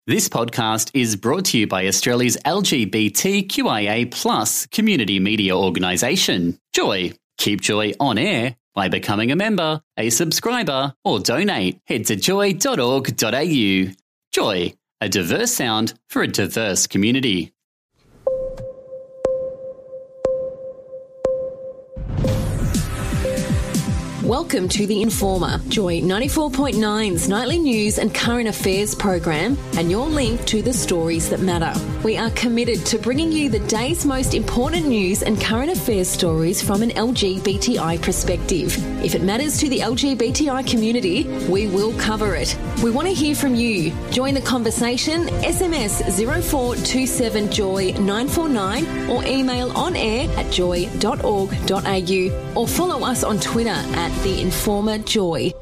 This podcast is brought to you by Australia's LGBTQIA+ community media organisation, Joy. Keep Joy on air by becoming a member, a subscriber, or donate. Head to joy.org.au. Joy, a diverse sound for a diverse community. Welcome to The Informer, Joy 94.9's nightly news and current affairs program, and your link to the stories that matter. We are committed to bringing you the day's most important news and current affairs stories from an LGBTI perspective. If it matters to the LGBTI community, we will cover it. We want to hear from you. Join the conversation, SMS 0427 949 or email on air at joy.org.au or follow us on Twitter at The Informer Joy.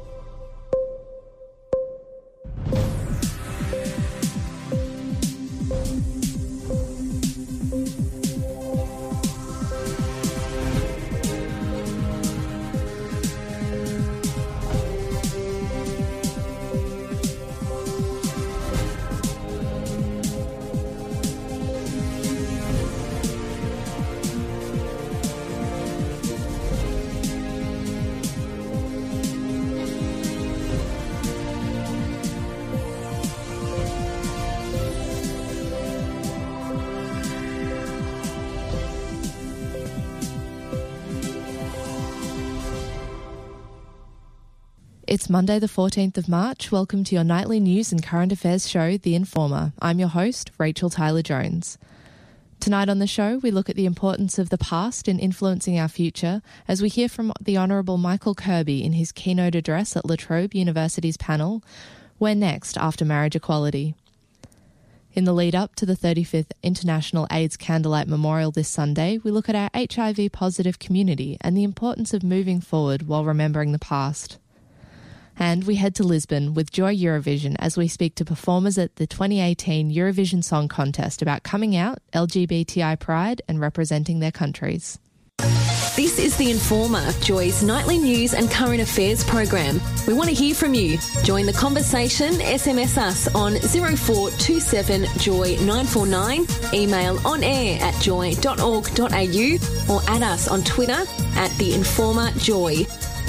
It's Monday the 14th of March. Welcome to your nightly news and current affairs show, The Informer. I'm your host, Rachel Tyler-Jones. Tonight on the show, we look at the importance of the past in influencing our future as we hear from the Honourable Michael Kirby in his keynote address at La Trobe University's panel, Where Next After Marriage Equality. In the lead-up to the 35th International AIDS Candlelight Memorial this Sunday, we look at our HIV-positive community and the importance of moving forward while remembering the past. And we head to Lisbon with Joy Eurovision as we speak to performers at the 2018 Eurovision Song Contest about coming out, LGBTI pride and representing their countries. This is The Informer, Joy's nightly news and current affairs program. We want to hear from you. Join the conversation, SMS us on 0427 Joy 949, email on air at joy.org.au or add us on Twitter at The Informer Joy.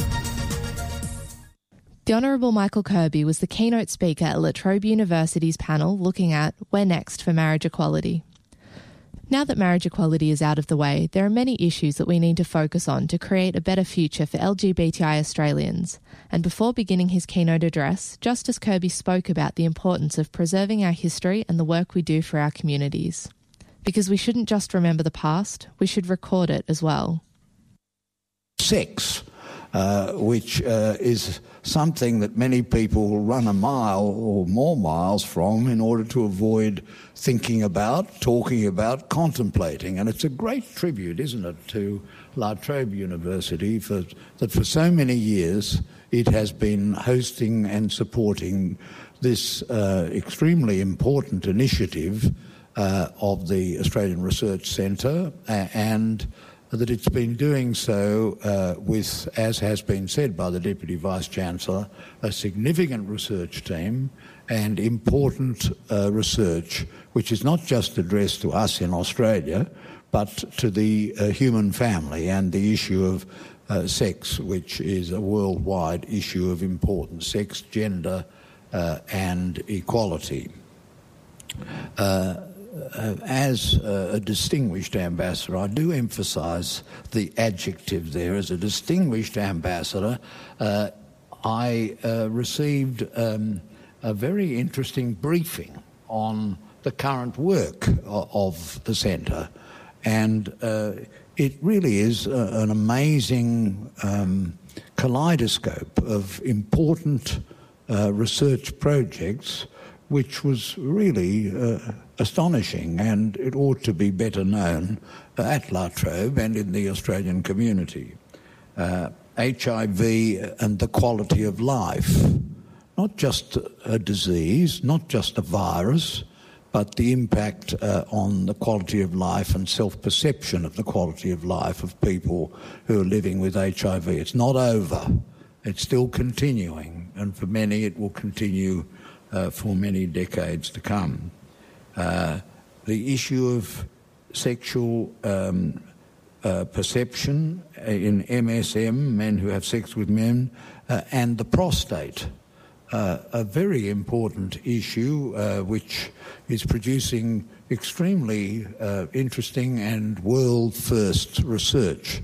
The Honourable Michael Kirby was the keynote speaker at La Trobe University's panel looking at Where Next for Marriage Equality. Now that marriage equality is out of the way, there are many issues that we need to focus on to create a better future for LGBTI Australians. And before beginning his keynote address, Justice Kirby spoke about the importance of preserving our history and the work we do for our communities. Because we shouldn't just remember the past, we should record it as well. Sex, which is something that many people will run a mile or more miles from in order to avoid thinking about, talking about, contemplating. And it's a great tribute, isn't it, to La Trobe University that for so many years it has been hosting and supporting this extremely important initiative of the Australian Research Centre and that it's been doing so with, as has been said by the Deputy Vice-Chancellor, a significant research team and important research which is not just addressed to us in Australia but to the human family and the issue of sex, which is a worldwide issue of importance, sex, gender and equality. As a distinguished ambassador, I do emphasise the adjective there. As a distinguished ambassador, I received a very interesting briefing on the current work of the centre. And it really is an amazing kaleidoscope of important research projects which was really astonishing, and it ought to be better known at La Trobe and in the Australian community. HIV and the quality of life, not just a disease, not just a virus, but the impact on the quality of life and self-perception of the quality of life of people who are living with HIV. It's not over. It's still continuing, and for many it will continue for many decades to come. The issue of sexual perception in MSM, men who have sex with men, and the prostate, a very important issue which is producing extremely interesting and world-first research.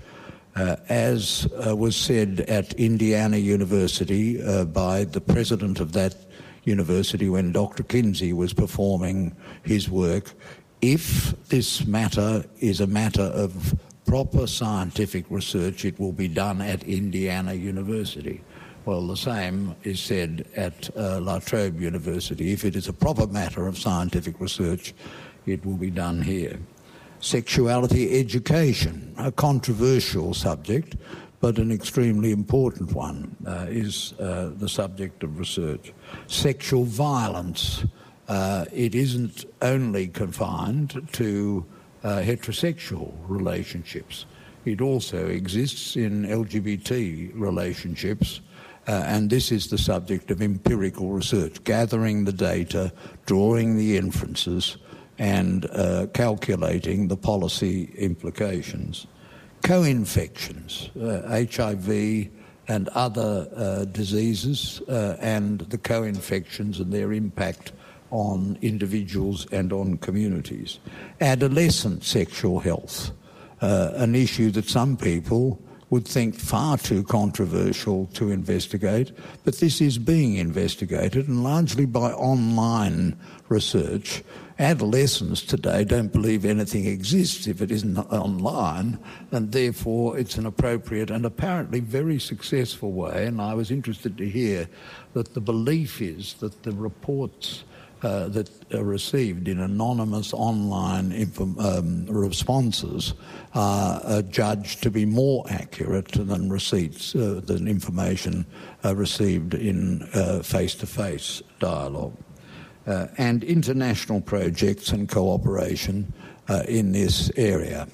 As was said at Indiana University by the president of that university when Dr. Kinsey was performing his work, if this matter is a matter of proper scientific research, it will be done at Indiana University. Well, the same is said at La Trobe University. If it is a proper matter of scientific research, it will be done here. Sexuality education, a controversial subject, but an extremely important one, is the subject of research. Sexual violence, it isn't only confined to heterosexual relationships. It also exists in LGBT relationships, and this is the subject of empirical research, gathering the data, drawing the inferences, and calculating the policy implications. Co-infections, HIV and other diseases, and the co-infections and their impact on individuals and on communities. Adolescent sexual health, an issue that some people would think far too controversial to investigate, but this is being investigated, and largely by online research. Adolescents today don't believe anything exists if it isn't online, and therefore it's an appropriate and apparently very successful way. And I was interested to hear that the belief is that the reports that are received in anonymous online responses are judged to be more accurate than receipts, than information received in face-to-face dialogue. And international projects and cooperation in this area.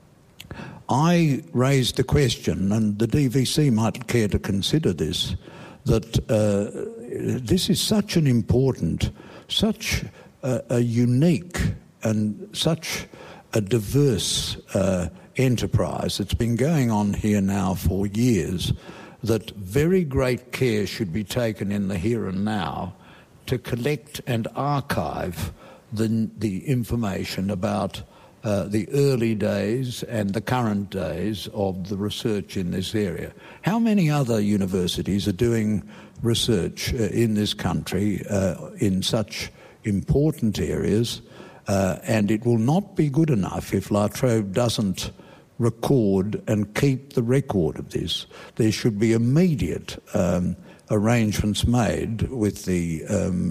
I raised the question, and the DVC might care to consider this, that this is such an important, such a unique and such a diverse enterprise that's been going on here now for years, that very great care should be taken in the here and now to collect and archive the information about the early days and the current days of the research in this area. How many other universities are doing research in this country in such important areas? And it will not be good enough if La Trobe doesn't record and keep the record of this. There should be immediate arrangements made with the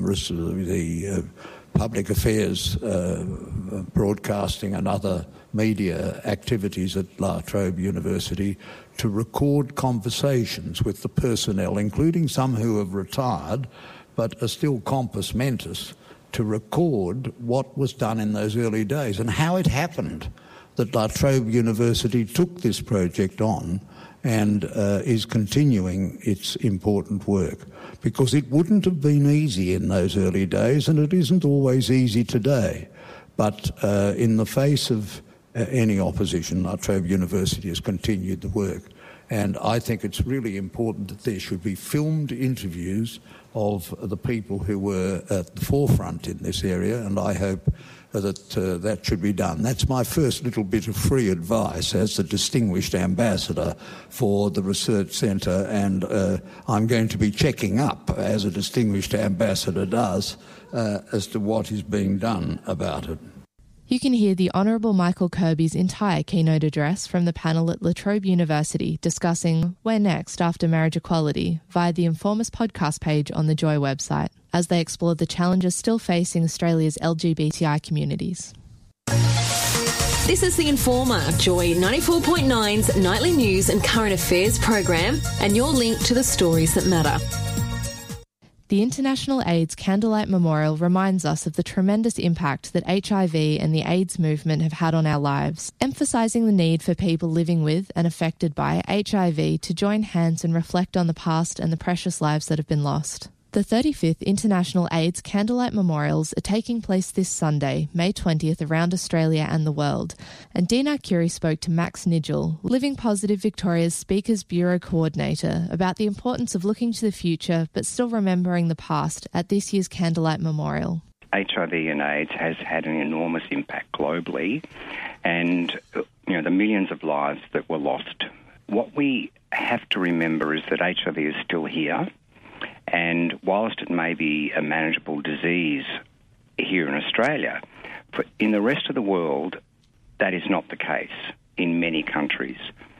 public affairs, broadcasting and other media activities at La Trobe University to record conversations with the personnel, including some who have retired but are still compos mentis, to record what was done in those early days and how it happened that La Trobe University took this project on and is continuing its important work, because it wouldn't have been easy in those early days, and it isn't always easy today. But in the face of any opposition, La Trobe University has continued the work. And I think it's really important that there should be filmed interviews of the people who were at the forefront in this area, and I hope that that should be done. That's my first little bit of free advice as the Distinguished Ambassador for the Research Centre, and I'm going to be checking up, as a Distinguished Ambassador does, as to what is being done about it. You can hear the Honourable Michael Kirby's entire keynote address from the panel at La Trobe University discussing Where Next After Marriage Equality via the Informus podcast page on the Joy website, as they explored the challenges still facing Australia's LGBTI communities. This is The Informer, Joy 94.9's nightly news and current affairs program, and your link to the stories that matter. The International AIDS Candlelight Memorial reminds us of the tremendous impact that HIV and the AIDS movement have had on our lives, emphasising the need for people living with and affected by HIV to join hands and reflect on the past and the precious lives that have been lost. The 35th International AIDS Candlelight Memorials are taking place this Sunday, May 20th, around Australia and the world. And Dina Curie spoke to Max Nigel, Living Positive Victoria's Speakers Bureau Coordinator, about the importance of looking to the future but still remembering the past at this year's Candlelight Memorial. HIV and AIDS has had an enormous impact globally, and the millions of lives that were lost. What we have to remember is that HIV is still here. And whilst it may be a manageable disease here in Australia, in the rest of the world, that is not the case in many countries.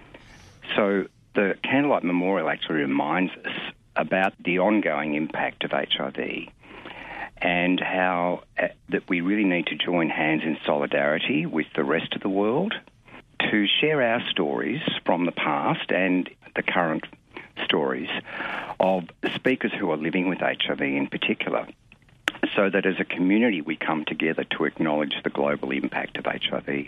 So the Candlelight Memorial actually reminds us about the ongoing impact of HIV and how that we really need to join hands in solidarity with the rest of the world to share our stories from the past and the current stories of speakers who are living with HIV in particular, so that as a community we come together to acknowledge the global impact of HIV.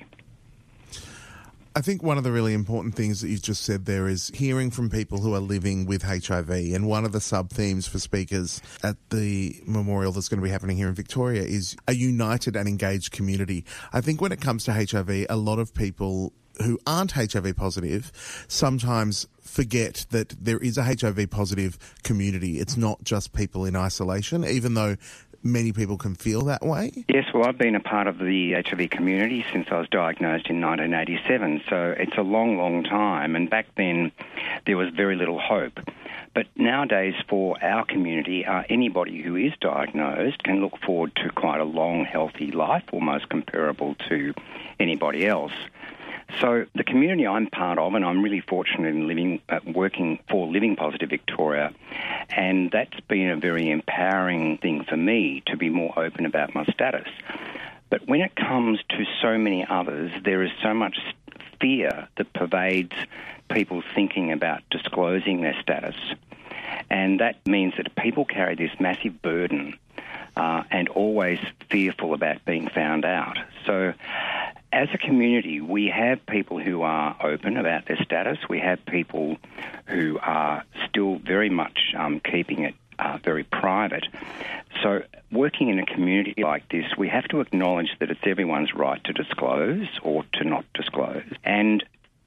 I think one of the really important things that you've just said there is hearing from people who are living with HIV. And one of the sub-themes for speakers at the memorial that's going to be happening here in Victoria is a united and engaged community. I think when it comes to HIV, a lot of people who aren't HIV positive sometimes forget that there is a HIV positive community. It's not just people in isolation, even though many people can feel that way. Yes, well, I've been a part of the HIV community since I was diagnosed in 1987, so it's a long, long time, and back then there was very little hope. But nowadays, for our community, anybody who is diagnosed can look forward to quite a long, healthy life, almost comparable to anybody else. So the community I'm part of, and I'm really fortunate in working for Living Positive Victoria, and that's been a very empowering thing for me to be more open about my status. But when it comes to so many others, there is so much fear that pervades people thinking about disclosing their status. And that means that people carry this massive burden and always fearful about being found out. So as a community, we have people who are open about their status. We have people who are still very much keeping it very private. So working in a community like this, we have to acknowledge that it's everyone's right to disclose or to not disclose. And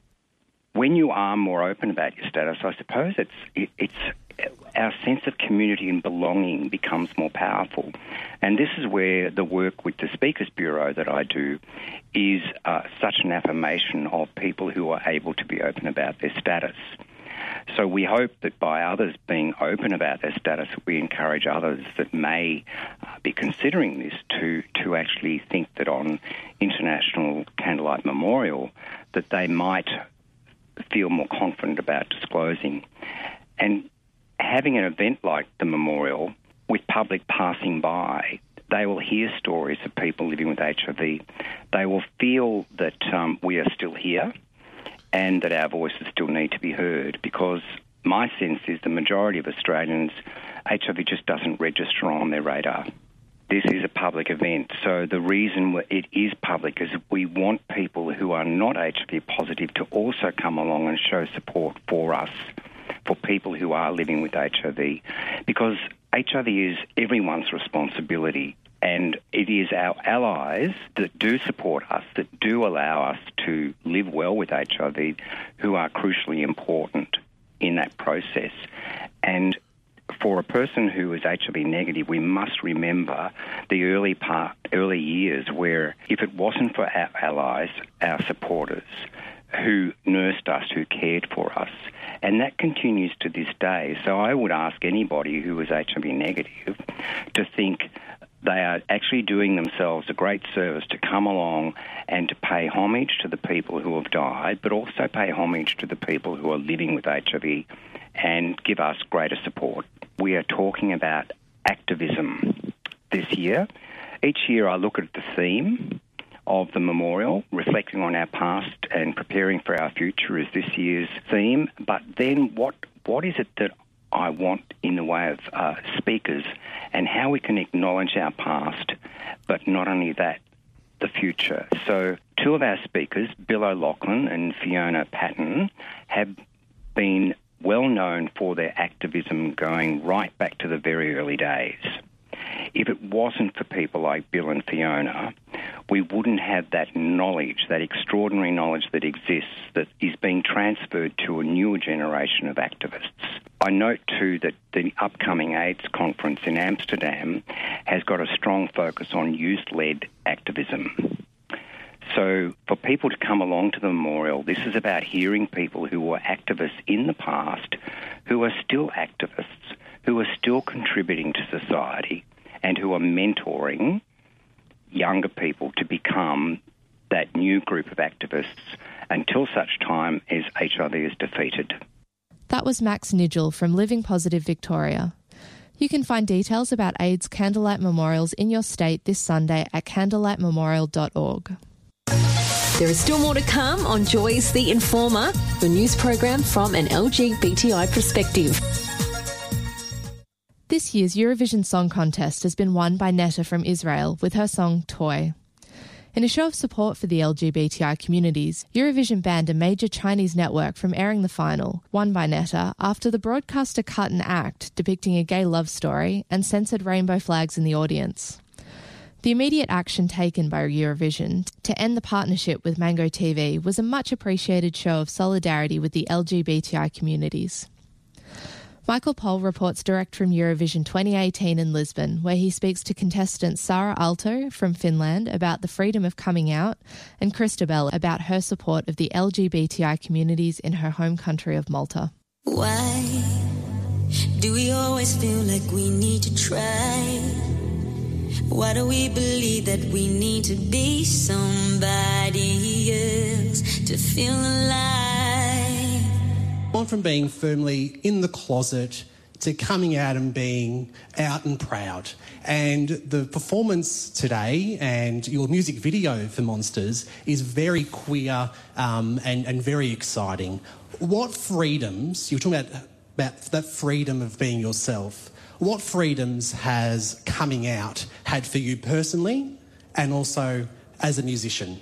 when you are more open about your status, I suppose it's our sense of community and belonging becomes more powerful. And this is where the work with the Speakers Bureau that I do is such an affirmation of people who are able to be open about their status. So we hope that by others being open about their status, we encourage others that may be considering this to actually think that on International Candlelight Memorial that they might feel more confident about disclosing. And having an event like the memorial with public passing by, they will hear stories of people living with HIV. They will feel that we are still here and that our voices still need to be heard, because my sense is the majority of Australians, HIV just doesn't register on their radar. This is a public event, so the reason it is public is we want people who are not HIV positive to also come along and show support for us, for people who are living with HIV, because HIV is everyone's responsibility, and it is our allies that do support us, that do allow us to live well with HIV, who are crucially important in that process. And for a person who is HIV negative, we must remember the early years where if it wasn't for our allies, our supporters, who nursed us, who cared for us, and that continues to this day. So I would ask anybody who is HIV negative to think they are actually doing themselves a great service to come along and to pay homage to the people who have died, but also pay homage to the people who are living with HIV and give us greater support. We are talking about activism this year. Each year I look at the theme of the memorial, reflecting on our past and preparing for our future is this year's theme. But then what is it that I want in the way of speakers, and how we can acknowledge our past, but not only that, the future. So two of our speakers, Bill O'Loughlin and Fiona Patton, have been well known for their activism going right back to the very early days. If it wasn't for people like Bill and Fiona, we wouldn't have that knowledge, that extraordinary knowledge that exists, that is being transferred to a newer generation of activists. I note too that the upcoming AIDS conference in Amsterdam has got a strong focus on youth-led activism. So for people to come along to the memorial, this is about hearing people who were activists in the past, who are still activists, who are still contributing to society, and who are mentoring younger people to become that new group of activists until such time as HIV is defeated. That was Max Nigel from Living Positive Victoria. You can find details about AIDS candlelight memorials in your state this Sunday at candlelightmemorial.org. There is still more to come on Joy's The Informer, the news program from an LGBTI perspective. This year's Eurovision Song Contest has been won by Netta from Israel with her song Toy. In a show of support for the LGBTI communities, Eurovision banned a major Chinese network from airing the final, won by Netta, after the broadcaster cut an act depicting a gay love story and censored rainbow flags in the audience. The immediate action taken by Eurovision to end the partnership with Mango TV was a much appreciated show of solidarity with the LGBTI communities. Michael Pohl reports direct from Eurovision 2018 in Lisbon, where he speaks to contestants Sara Aalto from Finland about the freedom of coming out and Christabel about her support of the LGBTI communities in her home country of Malta. Why do we always feel like we need to try? Why do we believe that we need to be somebody else to feel alive? Gone from being firmly in the closet to coming out and being out and proud. And the performance today and your music video for Monsters is very queer and very exciting. What freedoms, you were talking about that freedom of being yourself, what freedoms has coming out had for you personally and also as a musician?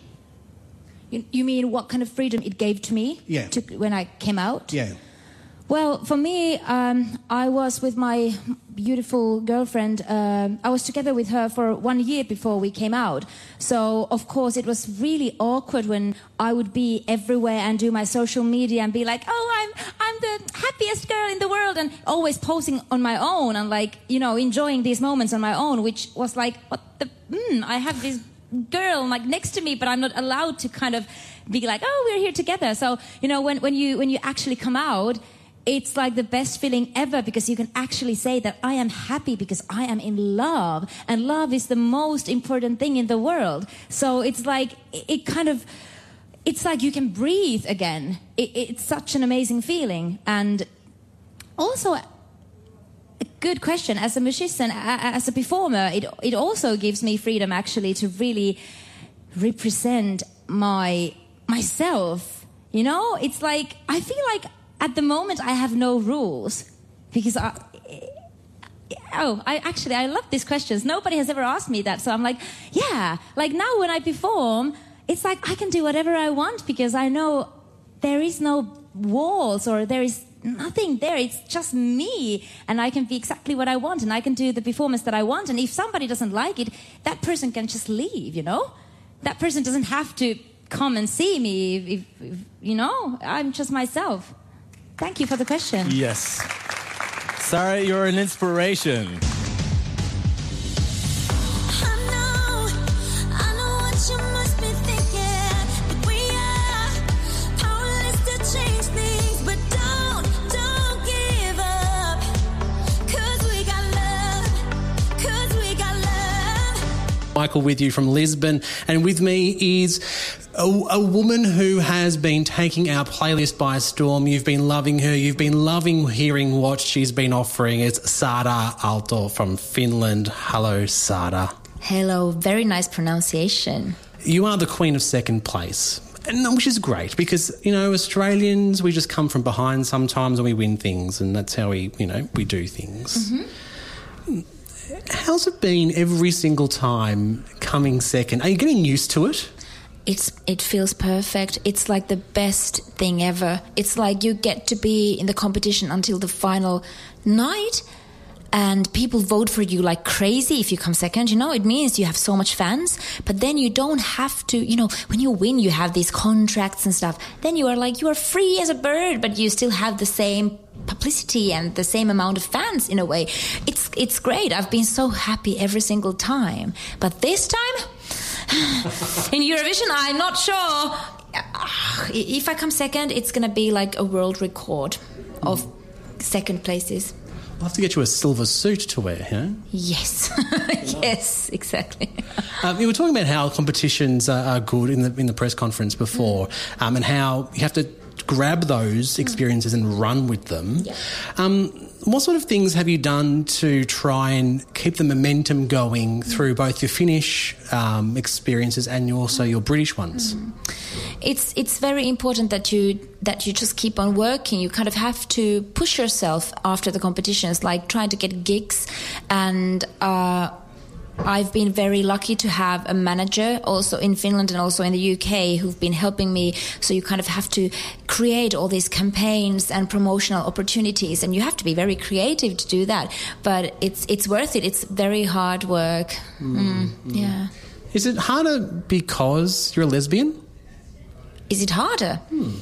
You mean what kind of freedom it gave to me? Yeah. When I came out? Yeah. Well, for me, I was with my beautiful girlfriend. I was together with her for 1 year before we came out. So, of course, it was really awkward when I would be everywhere and do my social media and be like, oh, I'm the happiest girl in the world, and always posing on my own and, like, you know, enjoying these moments on my own, which was like, what the, I have this girl like next to me, but I'm not allowed to kind of be like, oh, we're here together. So, you know, when you actually come out, it's like the best feeling ever, because you can actually say that I am happy because I am in love, and love is the most important thing in the world. So it's like, it's like you can breathe again. It's such an amazing feeling. And also, good question. As a musician, as a performer, it also gives me freedom actually to really represent myself. You know, it's like I feel like at the moment I have no rules, because I love these questions. Nobody has ever asked me that, so I'm like, yeah. Like now when I perform, it's like I can do whatever I want because I know there is no walls or there is nothing there. It's just me, and I can be exactly what I want, and I can do the performance that I want. And if somebody doesn't like it, that person can just leave, you know? That person doesn't have to come and see me if you know, I'm just myself. Thank you for the question. Yes. Sara, you're an inspiration. Michael with you from Lisbon, and with me is a woman who has been taking our playlist by storm. You've been loving her. You've been loving hearing what she's been offering. It's Sara Aalto from Finland. Hello, Sara. Hello. Very nice pronunciation. You are the queen of second place, and which is great because, you know, Australians, we just come from behind sometimes and we win things, and that's how we do things. Mm-hmm. Mm-hmm. How's it been every single time coming second? Are you getting used to it? it feels perfect. It's like the best thing ever. It's like you get to be in the competition until the final night, and people vote for you like crazy if you come second. You know, it means you have so much fans, but then you don't have to, you know, when you win, you have these contracts and stuff. Then you are free as a bird, but you still have the same publicity and the same amount of fans in a way. It's great. I've been so happy every single time. But this time, in Eurovision, I'm not sure. If I come second, it's going to be like a world record of second places. I'll have to get you a silver suit to wear, yeah? Yes. Yes, exactly. You were talking about how competitions are good in the press conference before, and how you have to grab those experiences and run with them. Yeah. What sort of things have you done to try and keep the momentum going through both your Finnish experiences and also your British ones? It's very important that you just keep on working. You kind of have to push yourself after the competitions, like trying to get gigs. And I've been very lucky to have a manager also in Finland and also in the UK who've been helping me. So you kind of have to create all these campaigns and promotional opportunities, and you have to be very creative to do that. But it's worth it. It's very hard work. Yeah. Is it harder because you're a lesbian? Is it harder?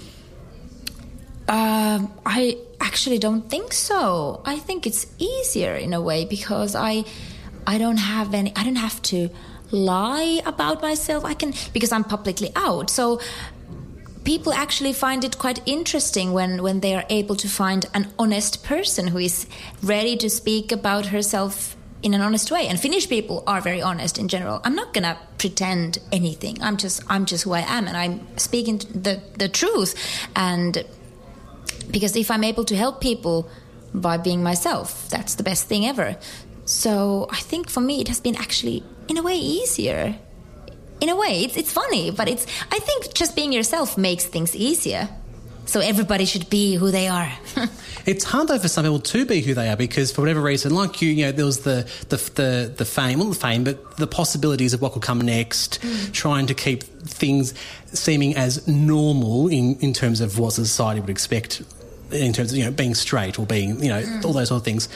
I actually don't think so. I think it's easier in a way because I don't have to lie about myself. Because I'm publicly out. So people actually find it quite interesting when they are able to find an honest person who is ready to speak about herself in an honest way. And Finnish people are very honest in general. I'm not going to pretend anything. I'm just who I am, and I'm speaking the truth. And because if I'm able to help people by being myself, that's the best thing ever. So I think for me it has been actually in a way easier. In a way, it's funny, but I think just being yourself makes things easier. So everybody should be who they are. It's hard though for some people to be who they are because for whatever reason, like you know, there was the fame, not the fame, but the possibilities of what could come next, trying to keep things seeming as normal in terms of what society would expect in terms of, you know, being straight or being, you know, all those sort of things.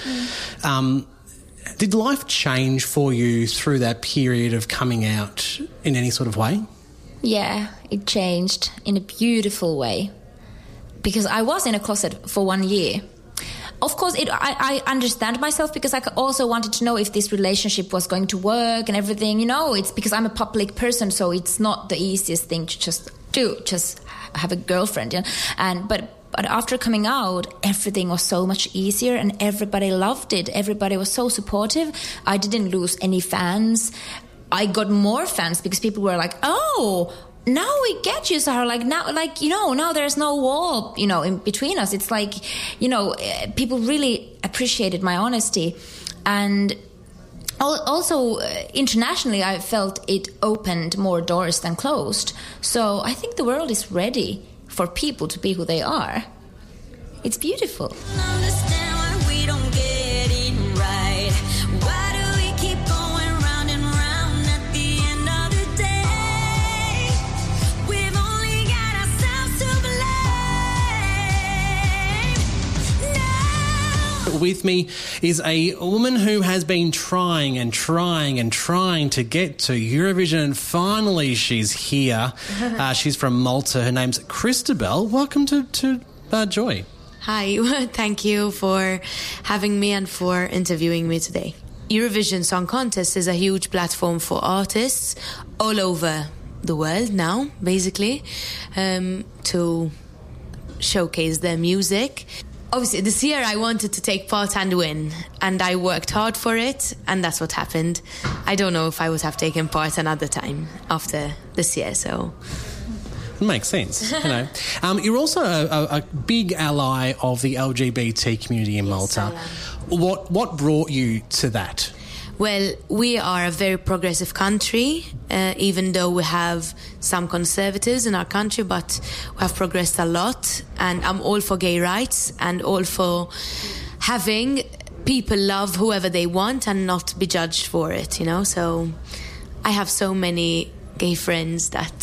Did life change for you through that period of coming out in any sort of way? Yeah, it changed in a beautiful way. Because I was in a closet for 1 year. Of course, I understand myself because I also wanted to know if this relationship was going to work and everything. You know, it's because I'm a public person, so it's not the easiest thing to just have a girlfriend. You know? But after coming out, everything was so much easier and everybody loved it. Everybody was so supportive. I didn't lose any fans. I got more fans because people were like, oh, now we get you, Sarah. Like now, like, you know, now there's no wall, you know, in between us. It's like, you know, people really appreciated my honesty. And also internationally, I felt it opened more doors than closed. So I think the world is ready for people to be who they are. It's beautiful. With me is a woman who has been trying and trying and trying to get to Eurovision, and finally she's here. She's from Malta. Her name's Christabel. Welcome to Joy. Hi, thank you for having me and for interviewing me today. Eurovision Song Contest is a huge platform for artists all over the world now, basically, to showcase their music. Obviously, this year I wanted to take part and win, and I worked hard for it, and that's what happened. I don't know if I would have taken part another time after this year, so... It makes sense, you know. You're also a big ally of the LGBT community in Malta. Yes, what brought you to that? Well, we are a very progressive country, even though we have some conservatives in our country, but we have progressed a lot, and I'm all for gay rights and all for having people love whoever they want and not be judged for it, you know. So I have so many gay friends that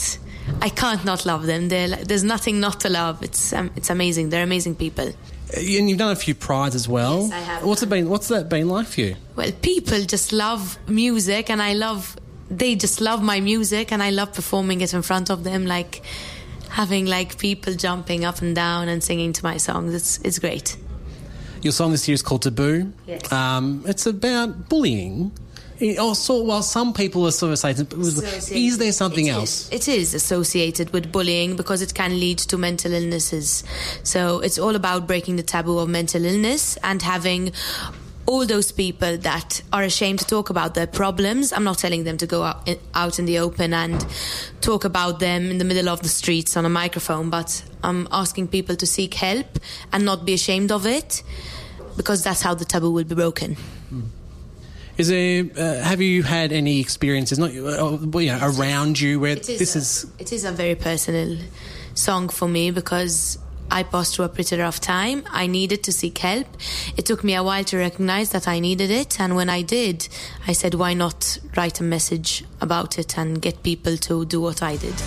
I can't not love them. There's nothing not to love. It's amazing. They're amazing people. And you've done a few prides as well. Yes, I have. What's that been like for you? Well, people just love music, and they just love my music, and I love performing it in front of them, like having like people jumping up and down and singing to my songs. It's great. Your song this year is called Taboo. Yes. It's about bullying. Also, well, some people are sort of saying, is there something else? It is associated with bullying because it can lead to mental illnesses. So it's all about breaking the taboo of mental illness and having all those people that are ashamed to talk about their problems. I'm not telling them to go out in the open and talk about them in the middle of the streets on a microphone, but I'm asking people to seek help and not be ashamed of it, because that's how the taboo will be broken. Is there? Have you had any experiences, around you where It is a very personal song for me because I passed through a pretty rough time. I needed to seek help. It took me a while to recognize that I needed it, and when I did, I said, why not write a message about it and get people to do what I did.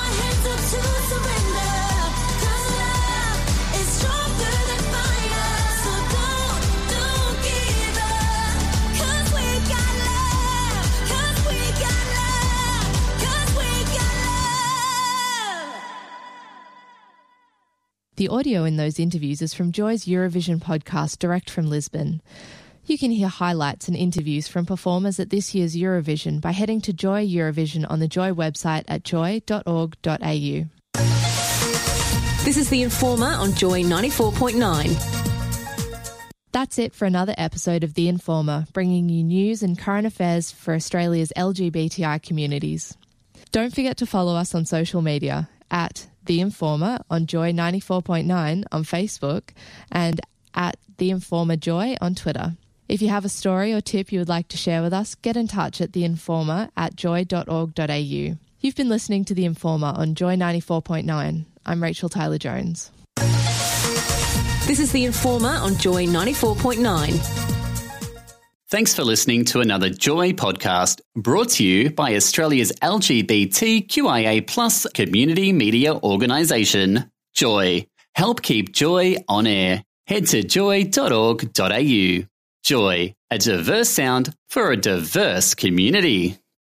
The audio in those interviews is from Joy's Eurovision podcast, direct from Lisbon. You can hear highlights and interviews from performers at this year's Eurovision by heading to Joy Eurovision on the Joy website at joy.org.au. This is The Informer on Joy 94.9. That's it for another episode of The Informer, bringing you news and current affairs for Australia's LGBTI communities. Don't forget to follow us on social media at The Informer on Joy 94.9 on Facebook and at The Informer Joy on Twitter. If you have a story or tip you would like to share with us, get in touch at theinformer@joy.org.au. You've been listening to The Informer on Joy 94.9. I'm Rachel Tyler-Jones. This is The Informer on Joy 94.9. Thanks for listening to another Joy podcast brought to you by Australia's LGBTQIA+ community media organisation, Joy. Help keep Joy on air. Head to joy.org.au. Joy, a diverse sound for a diverse community.